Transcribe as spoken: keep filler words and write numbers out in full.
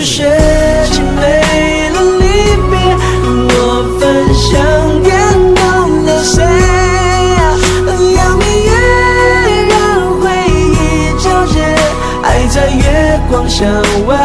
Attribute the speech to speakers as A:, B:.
A: 雪凄美了离别，我分享点动了谁？要明月让回忆皎洁，爱在月光下完